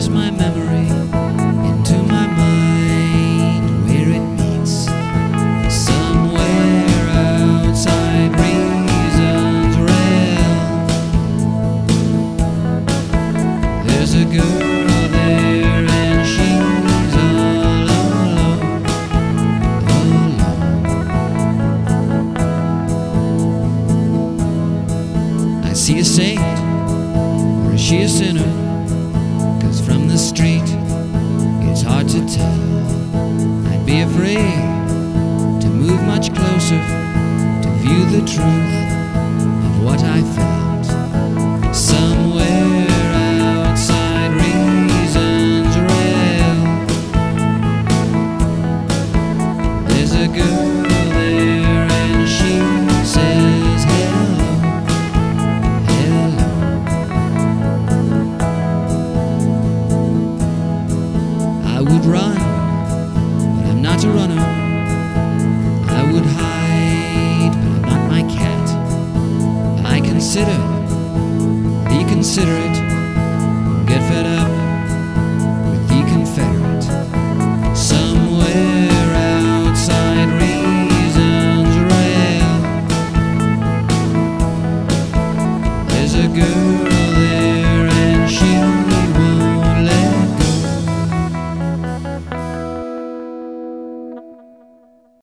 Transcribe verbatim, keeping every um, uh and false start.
follows my memory into my mind, where it meets somewhere outside reason's realm. There's a girl there and she's all alone, alone. I see a saint, or is she a sinner? 'Cause from the street it's hard to tell. I'd be afraid to move much closer to view the truth of what I felt. Somewhere outside reason's realm, there's a girl there and she says hello, hello. I would run, but I'm not a runner. I would hide, but I'm not my cat. I consider, be considerate, get fed up